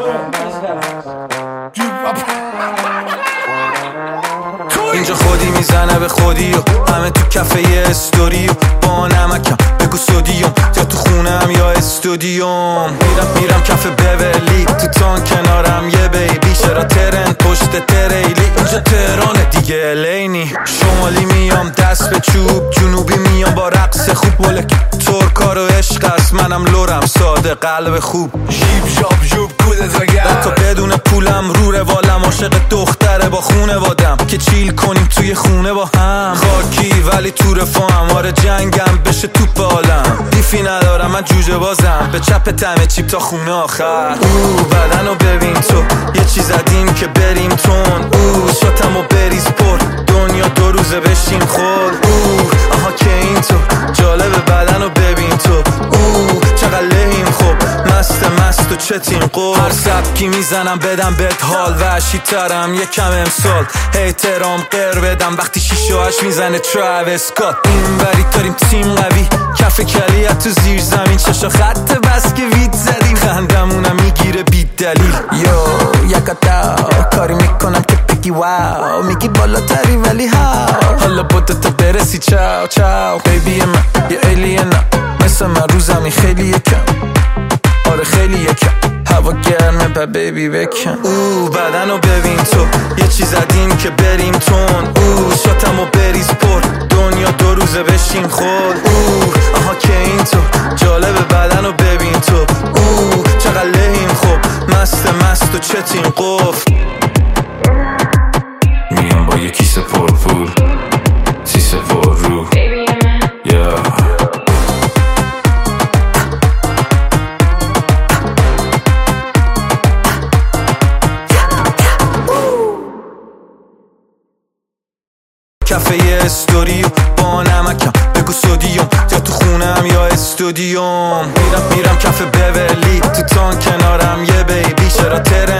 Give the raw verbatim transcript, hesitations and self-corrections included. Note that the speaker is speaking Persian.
اینجا خودی میزنه به خودی و همه تو کفه یه استوری و با نمکم بگو سودیوم یا تو خونم یا استودیوم. میرم میرم کف بولی تو تان کنارم یه بیبی، چرا ترن پشت تریلی اینجا تهرانه دیگه الینی. شمالی میام دست به چوب، جنوبی میام با رقص خوب، ولک ترکا رو عشق است منم لورم ساده قلب خوب. شیب شاب جوب کودت وگر تا بدون پولم رو روالم، عاشق دختره با خونه وادم که چیل کنیم توی خونه با هم. خاکی ولی تو رفاهم، آره جنگم بشه توپ عالم. دیفی ندارم من جوجه بازم، به چپ تمه چیپ تا خونه آخر. او بدن رو ببین تو یه چیز زدیم که بریم تون. او شاتم و بریز پر دنیا دو روزه بشیم خور. او آها که این تو جالب بدن رو ببین تو. او چقدر لحیم خوب مست مست و چتیم قول. هر سبکی میزنم بدم بهت حال، وحشی ترم یکم امسال. احترام قر بدم وقتی شیشه و هش میزنه تراویس اسکات. این وری داریم تیم قوی، کف کلیت تو زیر زمین، چشا خط بس که وید زدیم، خندمونم میگیره بی دلیل. یو یکتا کاری میکنم که بگی واو، میگی بالاتری ولی هاو. حالا بودتا برسی چاو چاو بیبی من یه الینم، مثل من رو زمین خیلی یکم، آره خیلی یکم. هوا گرمه با بیبی بکن. او بدن رو ببین تو یه چیز زدیم که بریم تون. او شاتم و بریز پر دنیا دو روزه بشیم خود. او آها که این تو جالب بدن رو ببین تو. او چقدر لحیم خوب مست مست و چتیم قفل. میام با یه کیسه پر پول، سیسه پر رو yeah. کفه یه استوری و با نمکم بگو سودیوم یا تو خونم یا استودیوم. میرم میرم کف بولی تو تان کنارم یه بیبی، چرا ترن